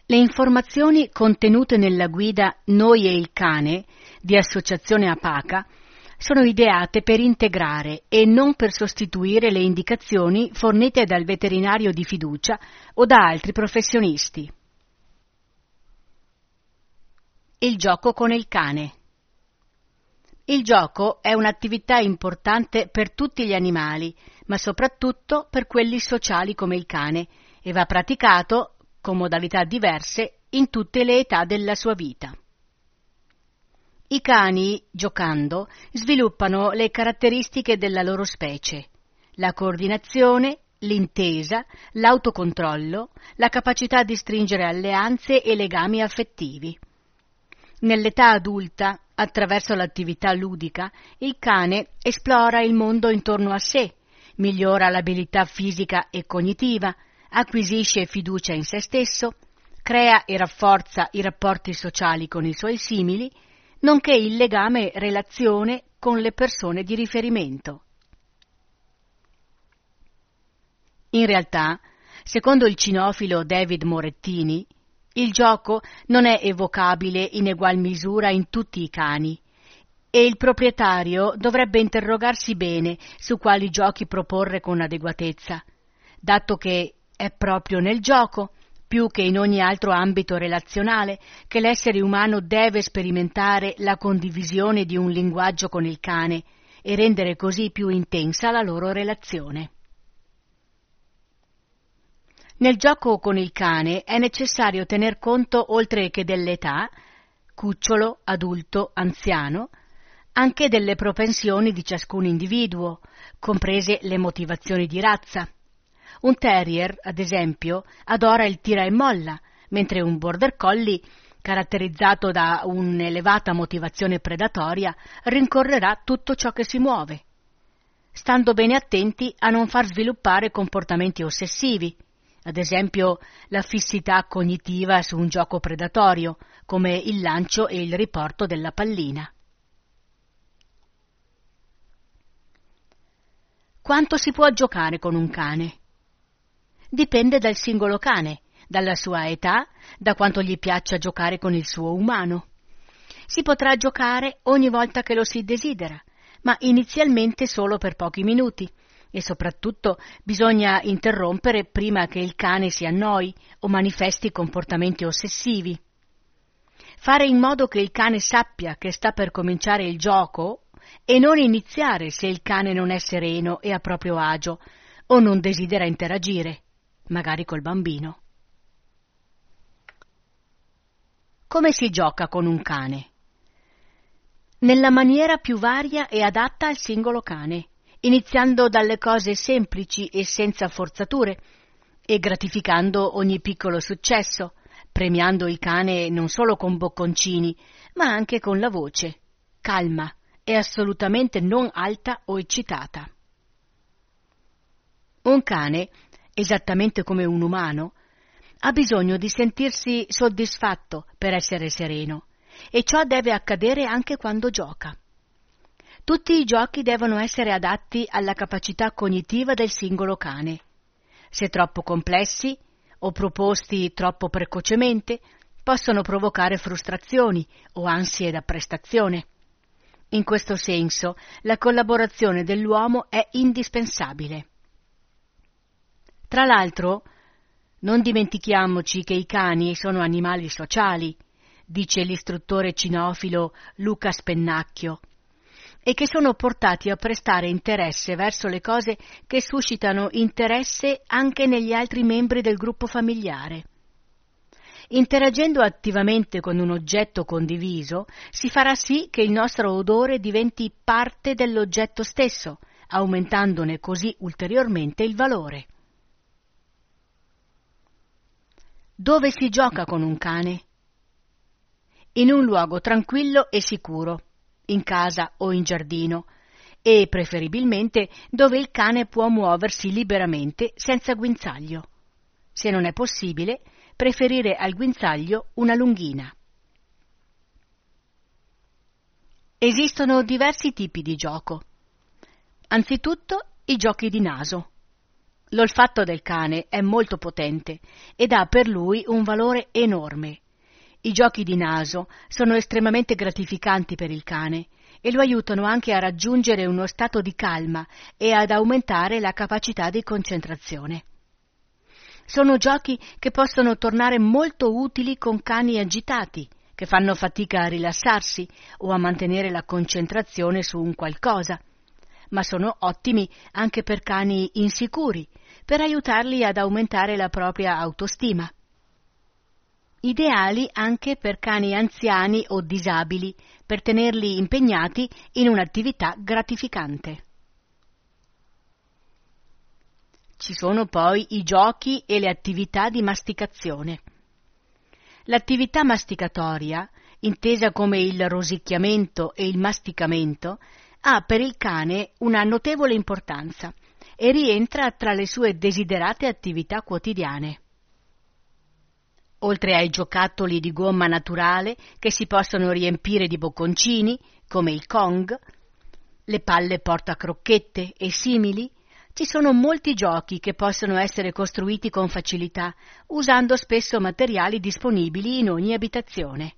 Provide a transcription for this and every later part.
Le informazioni contenute nella guida Noi e il cane di Associazione Apaca sono ideate per integrare e non per sostituire le indicazioni fornite dal veterinario di fiducia o da altri professionisti. Il gioco con il cane. Il gioco è un'attività importante per tutti gli animali, ma soprattutto per quelli sociali come il cane, e va praticato con modalità diverse in tutte le età della sua vita. I cani, giocando, sviluppano le caratteristiche della loro specie: la coordinazione, l'intesa, l'autocontrollo, la capacità di stringere alleanze e legami affettivi. Nell'età adulta, attraverso l'attività ludica, il cane esplora il mondo intorno a sé, migliora l'abilità fisica e cognitiva, acquisisce fiducia in se stesso, crea e rafforza i rapporti sociali con i suoi simili, nonché il legame relazione con le persone di riferimento. In realtà, secondo il cinofilo David Morettini, il gioco non è evocabile in egual misura in tutti i cani e il proprietario dovrebbe interrogarsi bene su quali giochi proporre con adeguatezza, dato che è proprio nel gioco, più che in ogni altro ambito relazionale, che l'essere umano deve sperimentare la condivisione di un linguaggio con il cane e rendere così più intensa la loro relazione. Nel gioco con il cane è necessario tener conto, oltre che dell'età, cucciolo, adulto, anziano, anche delle propensioni di ciascun individuo, comprese le motivazioni di razza. Un terrier, ad esempio, adora il tira e molla, mentre un border collie, caratterizzato da un'elevata motivazione predatoria, rincorrerà tutto ciò che si muove, stando bene attenti a non far sviluppare comportamenti ossessivi, ad esempio la fissità cognitiva su un gioco predatorio, come il lancio e il riporto della pallina. Quanto si può giocare con un cane? Dipende dal singolo cane, dalla sua età, da quanto gli piaccia giocare con il suo umano. Si potrà giocare ogni volta che lo si desidera, ma inizialmente solo per pochi minuti, e soprattutto bisogna interrompere prima che il cane si annoi o manifesti comportamenti ossessivi. Fare in modo che il cane sappia che sta per cominciare il gioco e non iniziare se il cane non è sereno e a proprio agio o non desidera interagire, magari col bambino. Come si gioca con un cane? Nella maniera più varia e adatta al singolo cane, iniziando dalle cose semplici e senza forzature, e gratificando ogni piccolo successo, premiando il cane non solo con bocconcini, ma anche con la voce, calma e assolutamente non alta o eccitata. Un cane, esattamente come un umano, ha bisogno di sentirsi soddisfatto per essere sereno, e ciò deve accadere anche quando gioca. Tutti i giochi devono essere adatti alla capacità cognitiva del singolo cane. Se troppo complessi o proposti troppo precocemente, possono provocare frustrazioni o ansie da prestazione. In questo senso, la collaborazione dell'uomo è indispensabile. Tra l'altro, non dimentichiamoci che i cani sono animali sociali, dice l'istruttore cinofilo Luca Spennacchio, e che sono portati a prestare interesse verso le cose che suscitano interesse anche negli altri membri del gruppo familiare. Interagendo attivamente con un oggetto condiviso, si farà sì che il nostro odore diventi parte dell'oggetto stesso, aumentandone così ulteriormente il valore. Dove si gioca con un cane? In un luogo tranquillo e sicuro, in casa o in giardino, e preferibilmente dove il cane può muoversi liberamente senza guinzaglio. Se non è possibile, preferire al guinzaglio una lunghina. Esistono diversi tipi di gioco. Anzitutto i giochi di naso. L'olfatto del cane è molto potente ed ha per lui un valore enorme. I giochi di naso sono estremamente gratificanti per il cane e lo aiutano anche a raggiungere uno stato di calma e ad aumentare la capacità di concentrazione. Sono giochi che possono tornare molto utili con cani agitati, che fanno fatica a rilassarsi o a mantenere la concentrazione su un qualcosa, ma sono ottimi anche per cani insicuri, per aiutarli ad aumentare la propria autostima. Ideali anche per cani anziani o disabili, per tenerli impegnati in un'attività gratificante. Ci sono poi i giochi e le attività di masticazione. L'attività masticatoria, intesa come il rosicchiamento e il masticamento, ha per il cane una notevole importanza e rientra tra le sue desiderate attività quotidiane. Oltre ai giocattoli di gomma naturale che si possono riempire di bocconcini, come il Kong, le palle portacrocchette e simili, ci sono molti giochi che possono essere costruiti con facilità, usando spesso materiali disponibili in ogni abitazione.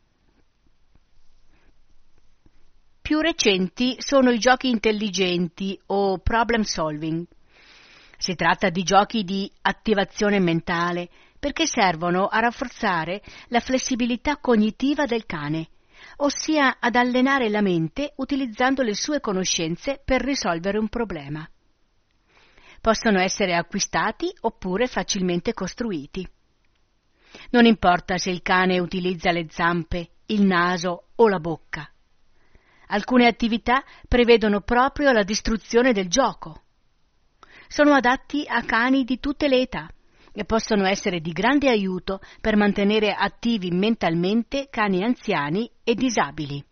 Più recenti sono i giochi intelligenti o problem solving. Si tratta di giochi di attivazione mentale perché servono a rafforzare la flessibilità cognitiva del cane, ossia ad allenare la mente utilizzando le sue conoscenze per risolvere un problema. Possono essere acquistati oppure facilmente costruiti. Non importa se il cane utilizza le zampe, il naso o la bocca. Alcune attività prevedono proprio la distruzione del gioco. Sono adatti a cani di tutte le età e possono essere di grande aiuto per mantenere attivi mentalmente cani anziani e disabili.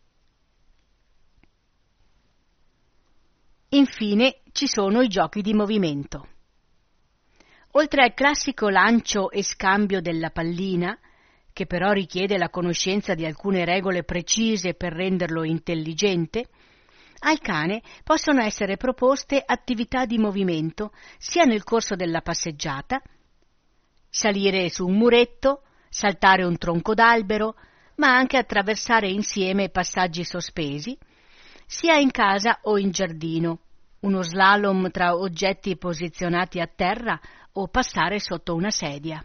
Infine ci sono i giochi di movimento. Oltre al classico lancio e scambio della pallina, che però richiede la conoscenza di alcune regole precise per renderlo intelligente, al cane possono essere proposte attività di movimento sia nel corso della passeggiata, salire su un muretto, saltare un tronco d'albero, ma anche attraversare insieme passaggi sospesi, sia in casa o in giardino, uno slalom tra oggetti posizionati a terra o passare sotto una sedia.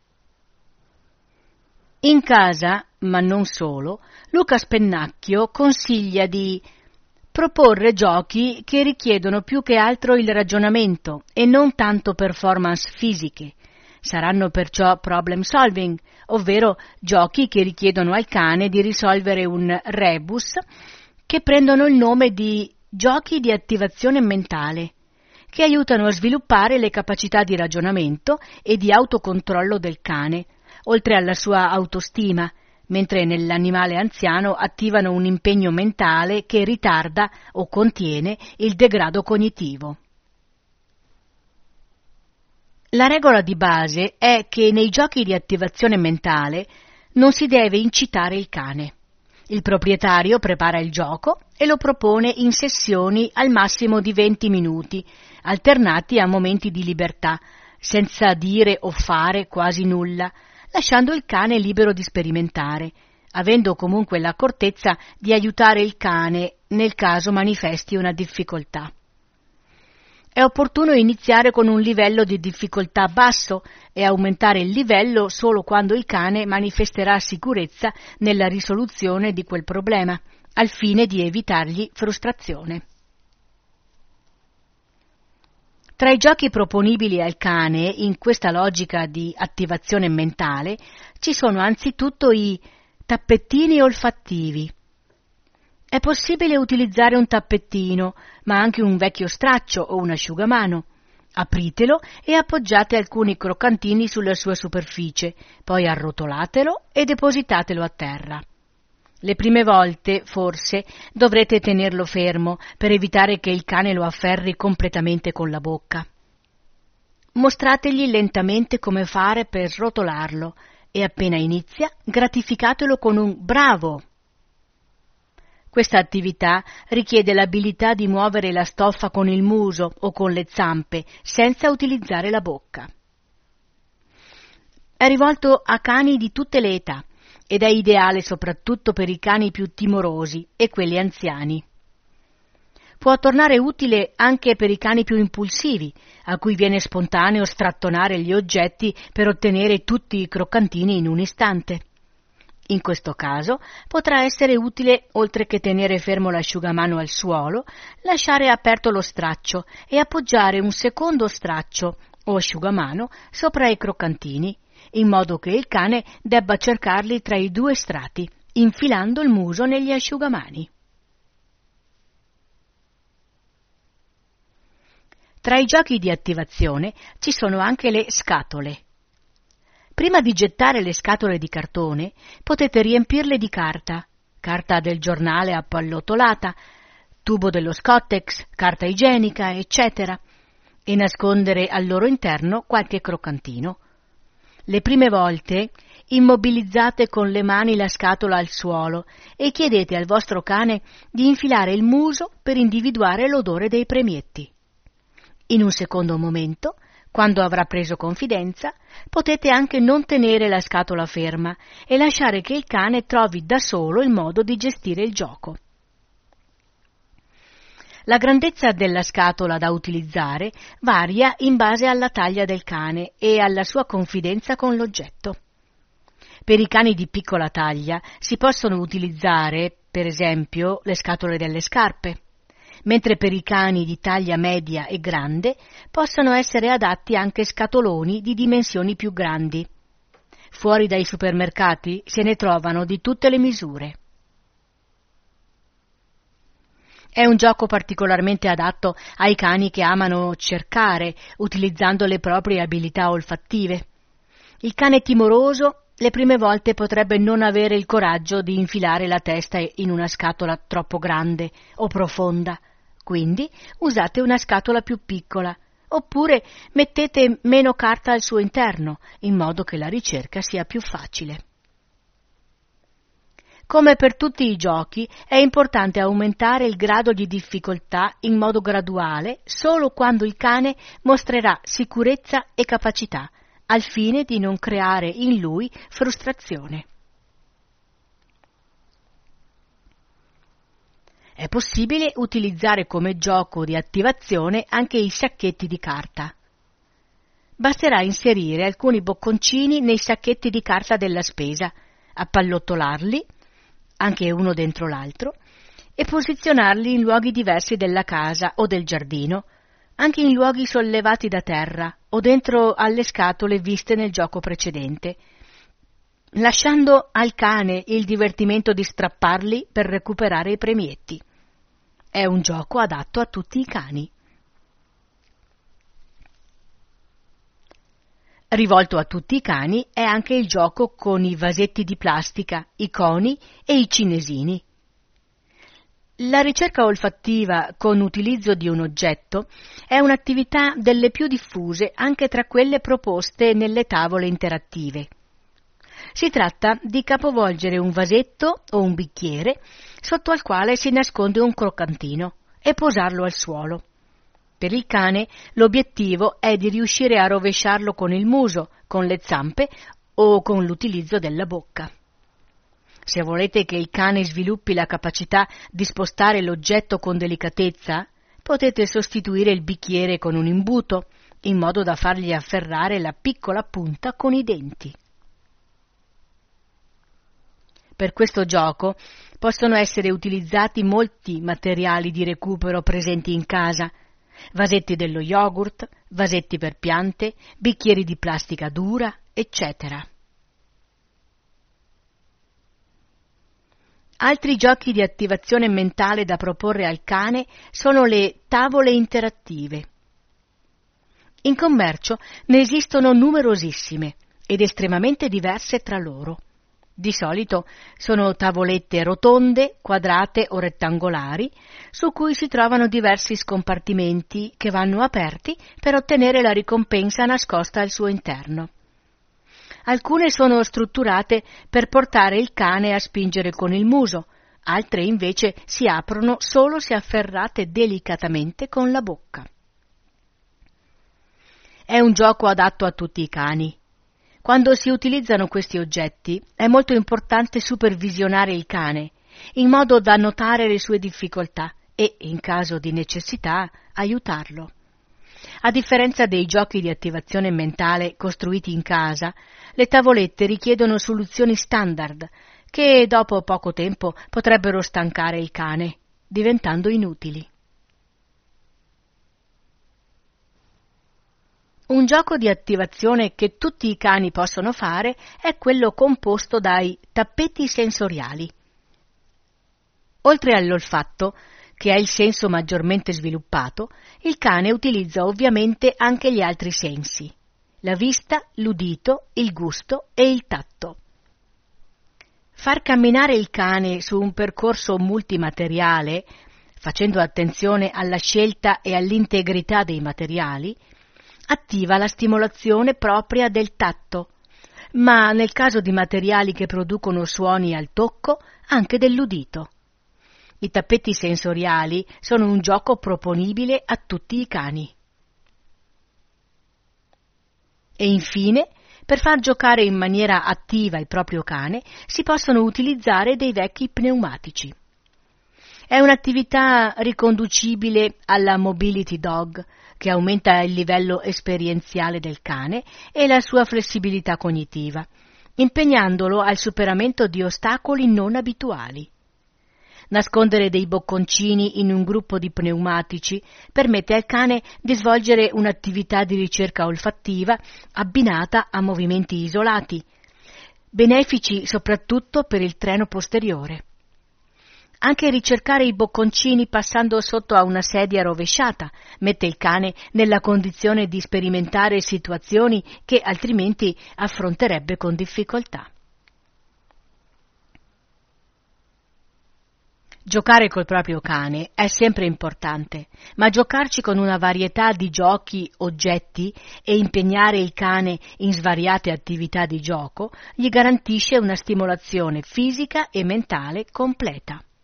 In casa, ma non solo, Luca Spennacchio consiglia di proporre giochi che richiedono più che altro il ragionamento e non tanto performance fisiche. Saranno perciò problem solving, ovvero giochi che richiedono al cane di risolvere un rebus che prendono il nome di giochi di attivazione mentale, che aiutano a sviluppare le capacità di ragionamento e di autocontrollo del cane, oltre alla sua autostima, mentre nell'animale anziano attivano un impegno mentale che ritarda o contiene il degrado cognitivo. La regola di base è che nei giochi di attivazione mentale non si deve incitare il cane. Il proprietario prepara il gioco e lo propone in sessioni al massimo di 20 minuti, alternati a momenti di libertà, senza dire o fare quasi nulla, lasciando il cane libero di sperimentare, avendo comunque l'accortezza di aiutare il cane nel caso manifesti una difficoltà. È opportuno iniziare con un livello di difficoltà basso e aumentare il livello solo quando il cane manifesterà sicurezza nella risoluzione di quel problema, al fine di evitargli frustrazione. Tra i giochi proponibili al cane in questa logica di attivazione mentale ci sono anzitutto i tappettini olfattivi. È possibile utilizzare un tappettino, ma anche un vecchio straccio o un asciugamano. Apritelo e appoggiate alcuni croccantini sulla sua superficie, poi arrotolatelo e depositatelo a terra. Le prime volte, forse, dovrete tenerlo fermo per evitare che il cane lo afferri completamente con la bocca. Mostrategli lentamente come fare per srotolarlo e appena inizia, gratificatelo con un bravo. Questa attività richiede l'abilità di muovere la stoffa con il muso o con le zampe, senza utilizzare la bocca. È rivolto a cani di tutte le età ed è ideale soprattutto per i cani più timorosi e quelli anziani. Può tornare utile anche per i cani più impulsivi, a cui viene spontaneo strattonare gli oggetti per ottenere tutti i croccantini in un istante. In questo caso potrà essere utile, oltre che tenere fermo l'asciugamano al suolo, lasciare aperto lo straccio e appoggiare un secondo straccio o asciugamano sopra i croccantini, in modo che il cane debba cercarli tra i due strati, infilando il muso negli asciugamani. Tra i giochi di attivazione ci sono anche le scatole. Prima di gettare le scatole di cartone, potete riempirle di carta del giornale appallottolata, tubo dello Scottex, carta igienica, eccetera, e nascondere al loro interno qualche croccantino. Le prime volte immobilizzate con le mani la scatola al suolo e chiedete al vostro cane di infilare il muso per individuare l'odore dei premietti. In un secondo momento, quando avrà preso confidenza, potete anche non tenere la scatola ferma e lasciare che il cane trovi da solo il modo di gestire il gioco. La grandezza della scatola da utilizzare varia in base alla taglia del cane e alla sua confidenza con l'oggetto. Per i cani di piccola taglia si possono utilizzare, per esempio, le scatole delle scarpe, mentre per i cani di taglia media e grande possono essere adatti anche scatoloni di dimensioni più grandi. Fuori dai supermercati se ne trovano di tutte le misure. È un gioco particolarmente adatto ai cani che amano cercare, utilizzando le proprie abilità olfattive. Il cane timoroso le prime volte potrebbe non avere il coraggio di infilare la testa in una scatola troppo grande o profonda, quindi usate una scatola più piccola, oppure mettete meno carta al suo interno, in modo che la ricerca sia più facile. Come per tutti i giochi, è importante aumentare il grado di difficoltà in modo graduale solo quando il cane mostrerà sicurezza e capacità, al fine di non creare in lui frustrazione. È possibile utilizzare come gioco di attivazione anche i sacchetti di carta. Basterà inserire alcuni bocconcini nei sacchetti di carta della spesa, appallottolarli, anche uno dentro l'altro, e posizionarli in luoghi diversi della casa o del giardino, anche in luoghi sollevati da terra o dentro alle scatole viste nel gioco precedente, lasciando al cane il divertimento di strapparli per recuperare i premietti. È un gioco adatto a tutti i cani. Rivolto a tutti i cani è anche il gioco con i vasetti di plastica, i coni e i cinesini. La ricerca olfattiva con utilizzo di un oggetto è un'attività delle più diffuse anche tra quelle proposte nelle tavole interattive. Si tratta di capovolgere un vasetto o un bicchiere sotto al quale si nasconde un croccantino e posarlo al suolo. Per il cane l'obiettivo è di riuscire a rovesciarlo con il muso, con le zampe o con l'utilizzo della bocca. Se volete che il cane sviluppi la capacità di spostare l'oggetto con delicatezza, potete sostituire il bicchiere con un imbuto, in modo da fargli afferrare la piccola punta con i denti. Per questo gioco possono essere utilizzati molti materiali di recupero presenti in casa: vasetti dello yogurt, vasetti per piante, bicchieri di plastica dura, eccetera. Altri giochi di attivazione mentale da proporre al cane sono le tavole interattive. In commercio ne esistono numerosissime ed estremamente diverse tra loro. Di solito sono tavolette rotonde, quadrate o rettangolari, su cui si trovano diversi scompartimenti che vanno aperti per ottenere la ricompensa nascosta al suo interno. Alcune sono strutturate per portare il cane a spingere con il muso, altre invece si aprono solo se afferrate delicatamente con la bocca. È un gioco adatto a tutti i cani. Quando si utilizzano questi oggetti è molto importante supervisionare il cane, in modo da notare le sue difficoltà e, in caso di necessità, aiutarlo. A differenza dei giochi di attivazione mentale costruiti in casa, le tavolette richiedono soluzioni standard che dopo poco tempo potrebbero stancare il cane, diventando inutili. Un gioco di attivazione che tutti i cani possono fare è quello composto dai tappeti sensoriali. Oltre all'olfatto, che è il senso maggiormente sviluppato, il cane utilizza ovviamente anche gli altri sensi: la vista, l'udito, il gusto e il tatto. Far camminare il cane su un percorso multimateriale, facendo attenzione alla scelta e all'integrità dei materiali, attiva la stimolazione propria del tatto, ma nel caso di materiali che producono suoni al tocco, anche dell'udito. I tappeti sensoriali sono un gioco proponibile a tutti i cani. E infine, per far giocare in maniera attiva il proprio cane, si possono utilizzare dei vecchi pneumatici. È un'attività riconducibile alla mobility dog, che aumenta il livello esperienziale del cane e la sua flessibilità cognitiva, impegnandolo al superamento di ostacoli non abituali. Nascondere dei bocconcini in un gruppo di pneumatici permette al cane di svolgere un'attività di ricerca olfattiva abbinata a movimenti isolati, benefici soprattutto per il treno posteriore. Anche ricercare i bocconcini passando sotto a una sedia rovesciata mette il cane nella condizione di sperimentare situazioni che altrimenti affronterebbe con difficoltà. Giocare col proprio cane è sempre importante, ma giocarci con una varietà di giochi, oggetti e impegnare il cane in svariate attività di gioco gli garantisce una stimolazione fisica e mentale completa.